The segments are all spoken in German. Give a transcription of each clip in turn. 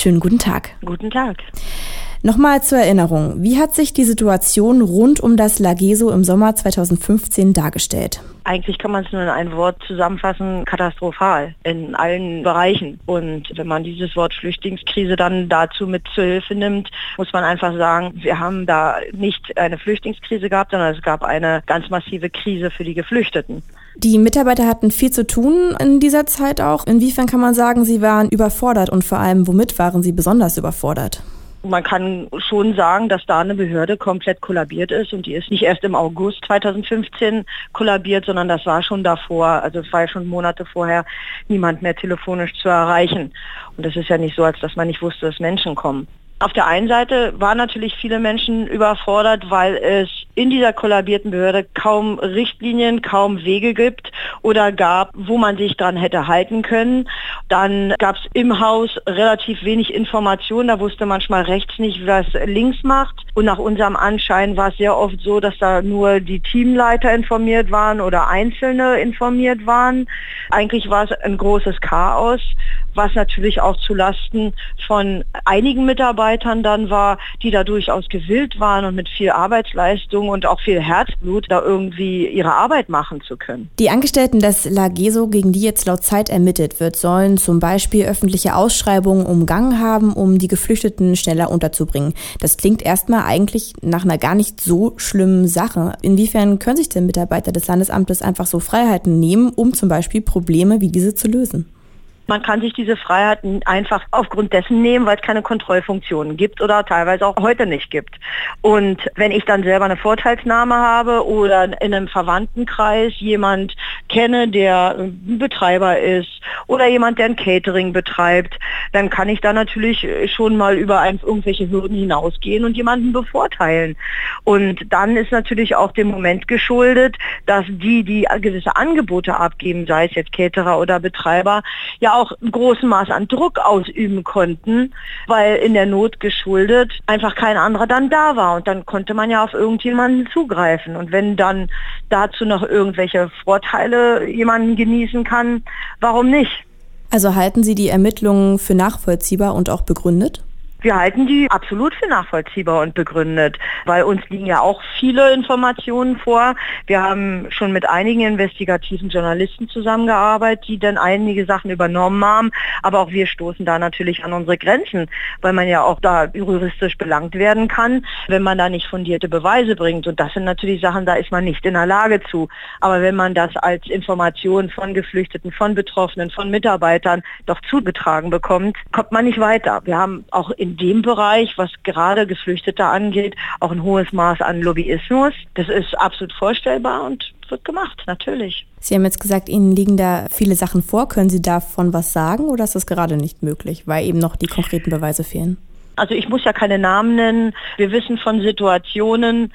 Schönen guten Tag. Guten Tag. Nochmal zur Erinnerung, wie hat sich die Situation rund um das Lageso im Sommer 2015 dargestellt? Eigentlich kann man es nur in ein Wort zusammenfassen: katastrophal in allen Bereichen. Und wenn man dieses Wort Flüchtlingskrise dann dazu mit zur Hilfe nimmt, muss man einfach sagen, wir haben da nicht eine Flüchtlingskrise gehabt, sondern es gab eine ganz massive Krise für die Geflüchteten. Die Mitarbeiter hatten viel zu tun in dieser Zeit auch. Inwiefern kann man sagen, sie waren überfordert und vor allem, womit waren sie besonders überfordert? Man kann schon sagen, dass da eine Behörde komplett kollabiert ist, und die ist nicht erst im August 2015 kollabiert, sondern das war schon davor, also es war ja schon Monate vorher niemand mehr telefonisch zu erreichen. Und es ist ja nicht so, als dass man nicht wusste, dass Menschen kommen. Auf der einen Seite waren natürlich viele Menschen überfordert, weil es in dieser kollabierten Behörde kaum Richtlinien, kaum Wege gibt oder gab, wo man sich dran hätte halten können. Dann gab es im Haus relativ wenig Informationen. Da wusste manchmal rechts nicht, was links macht. Und nach unserem Anschein war es sehr oft so, dass da nur die Teamleiter informiert waren oder Einzelne informiert waren. Eigentlich war es ein großes Chaos, was natürlich auch zulasten von einigen Mitarbeitern dann war, die da durchaus gewillt waren und mit viel Arbeitsleistung und auch viel Herzblut da irgendwie ihre Arbeit machen zu können. Die Angestellten des Lageso, gegen die jetzt laut Zeit ermittelt wird, sollen zum Beispiel öffentliche Ausschreibungen umgangen haben, um die Geflüchteten schneller unterzubringen. Das klingt erstmal eigentlich nach einer gar nicht so schlimmen Sache. Inwiefern können sich denn Mitarbeiter des Landesamtes einfach so Freiheiten nehmen, um zum Beispiel Probleme wie diese zu lösen? Man kann sich diese Freiheiten einfach aufgrund dessen nehmen, weil es keine Kontrollfunktionen gibt oder teilweise auch heute nicht gibt. Und wenn ich dann selber eine Vorteilsnahme habe oder in einem Verwandtenkreis jemand kenne, der ein Betreiber ist oder jemand, der ein Catering betreibt, dann kann ich da natürlich schon mal über irgendwelche Hürden hinausgehen und jemanden bevorteilen. Und dann ist natürlich auch dem Moment geschuldet, dass die gewisse Angebote abgeben, sei es jetzt Caterer oder Betreiber, ja auch in großem Maß an Druck ausüben konnten, weil in der Not geschuldet einfach kein anderer dann da war. Und dann konnte man ja auf irgendjemanden zugreifen. Und wenn dann dazu noch irgendwelche Vorteile jemanden genießen kann, warum nicht? Also halten Sie die Ermittlungen für nachvollziehbar und auch begründet? Wir halten die absolut für nachvollziehbar und begründet, weil uns liegen ja auch viele Informationen vor. Wir haben schon mit einigen investigativen Journalisten zusammengearbeitet, die dann einige Sachen übernommen haben, aber auch wir stoßen da natürlich an unsere Grenzen, weil man ja auch da juristisch belangt werden kann, wenn man da nicht fundierte Beweise bringt. Und das sind natürlich Sachen, da ist man nicht in der Lage zu. Aber wenn man das als Information von Geflüchteten, von Betroffenen, von Mitarbeitern doch zugetragen bekommt, kommt man nicht weiter. Wir haben auch in dem Bereich, was gerade Geflüchtete angeht, auch ein hohes Maß an Lobbyismus. Das ist absolut vorstellbar und wird gemacht, natürlich. Sie haben jetzt gesagt, Ihnen liegen da viele Sachen vor. Können Sie davon was sagen oder ist das gerade nicht möglich, weil eben noch die konkreten Beweise fehlen? Also ich muss ja keine Namen nennen. Wir wissen von Situationen,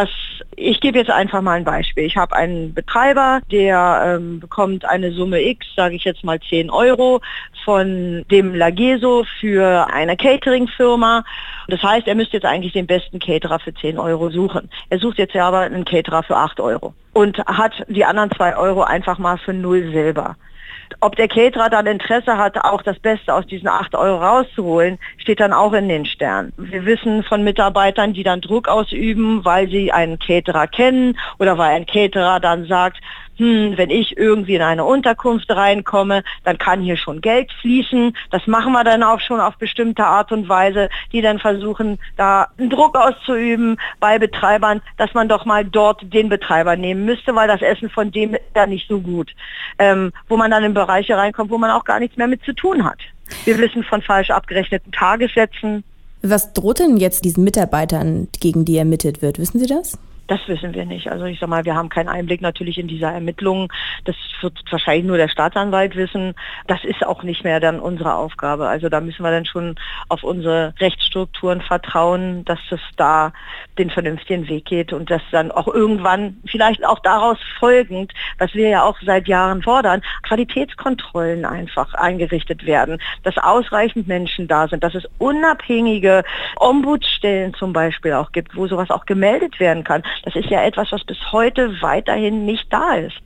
ich gebe jetzt einfach mal ein Beispiel. Ich habe einen Betreiber, der bekommt eine Summe X, sage ich jetzt mal 10 Euro, von dem Lageso für eine Catering-Firma. Das heißt, er müsste jetzt eigentlich den besten Caterer für 10 Euro suchen. Er sucht jetzt ja aber einen Caterer für 8 Euro und hat die anderen 2 Euro einfach mal für 0 selber. Ob der Caterer dann Interesse hat, auch das Beste aus diesen 8 Euro rauszuholen, steht dann auch in den Sternen. Wir wissen von Mitarbeitern, die dann Druck ausüben, weil sie einen Caterer kennen oder weil ein Caterer dann sagt, wenn ich irgendwie in eine Unterkunft reinkomme, dann kann hier schon Geld fließen. Das machen wir dann auch schon auf bestimmte Art und Weise, die dann versuchen, da einen Druck auszuüben bei Betreibern, dass man doch mal dort den Betreiber nehmen müsste, weil das Essen von dem ist ja nicht so gut. Wo man dann in Bereiche reinkommt, wo man auch gar nichts mehr mit zu tun hat. Wir wissen von falsch abgerechneten Tagessätzen. Was droht denn jetzt diesen Mitarbeitern, gegen die ermittelt wird? Wissen Sie das? Das wissen wir nicht. Also ich sag mal, wir haben keinen Einblick natürlich in diese Ermittlungen. Das wird wahrscheinlich nur der Staatsanwalt wissen. Das ist auch nicht mehr dann unsere Aufgabe. Also da müssen wir dann schon auf unsere Rechtsstrukturen vertrauen, dass es da den vernünftigen Weg geht und dass dann auch irgendwann, vielleicht auch daraus folgend, was wir ja auch seit Jahren fordern, Qualitätskontrollen einfach eingerichtet werden, dass ausreichend Menschen da sind, dass es unabhängige Ombudsstellen zum Beispiel auch gibt, wo sowas auch gemeldet werden kann. Das ist ja etwas, was bis heute weiterhin nicht da ist.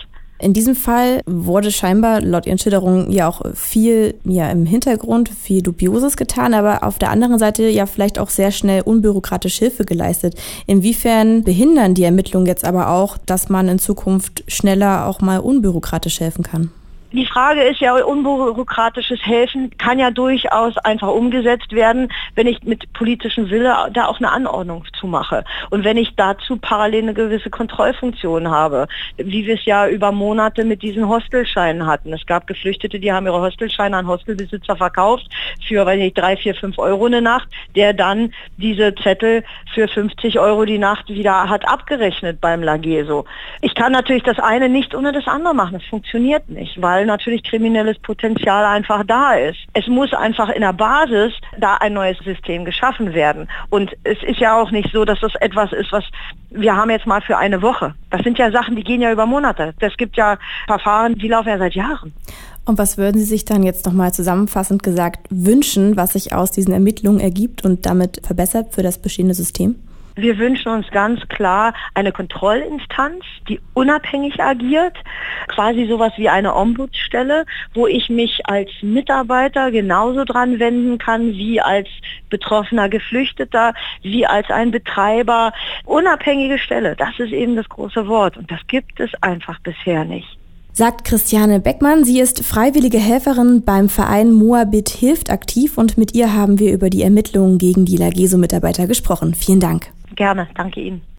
In diesem Fall wurde scheinbar laut Ihren Schilderungen ja auch viel im Hintergrund, viel Dubioses getan, aber auf der anderen Seite ja vielleicht auch sehr schnell unbürokratisch Hilfe geleistet. Inwiefern behindern die Ermittlungen jetzt aber auch, dass man in Zukunft schneller auch mal unbürokratisch helfen kann? Die Frage ist ja, unbürokratisches Helfen kann ja durchaus einfach umgesetzt werden, wenn ich mit politischem Wille da auch eine Anordnung zumache. Und wenn ich dazu parallel eine gewisse Kontrollfunktion habe, wie wir es ja über Monate mit diesen Hostelscheinen hatten. Es gab Geflüchtete, die haben ihre Hostelscheine an Hostelbesitzer verkauft für, 3, 4, 5 Euro eine Nacht, der dann diese Zettel für 50 Euro die Nacht wieder hat abgerechnet beim Lageso. Ich kann natürlich das eine nicht ohne das andere machen. Das funktioniert nicht, weil natürlich kriminelles Potenzial einfach da ist. Es muss einfach in der Basis da ein neues System geschaffen werden. Und es ist ja auch nicht so, dass das etwas ist, was wir haben jetzt mal für eine Woche. Das sind ja Sachen, die gehen ja über Monate. Es gibt ja Verfahren, die laufen ja seit Jahren. Und was würden Sie sich dann jetzt nochmal zusammenfassend gesagt wünschen, was sich aus diesen Ermittlungen ergibt und damit verbessert für das bestehende System? Wir wünschen uns ganz klar eine Kontrollinstanz, die unabhängig agiert, quasi sowas wie eine Ombudsstelle, wo ich mich als Mitarbeiter genauso dran wenden kann wie als betroffener Geflüchteter, wie als ein Betreiber. Unabhängige Stelle, das ist eben das große Wort und das gibt es einfach bisher nicht. Sagt Christiane Beckmann. Sie ist freiwillige Helferin beim Verein Moabit hilft aktiv und mit ihr haben wir über die Ermittlungen gegen die Lageso-Mitarbeiter gesprochen. Vielen Dank. Gerne, danke Ihnen.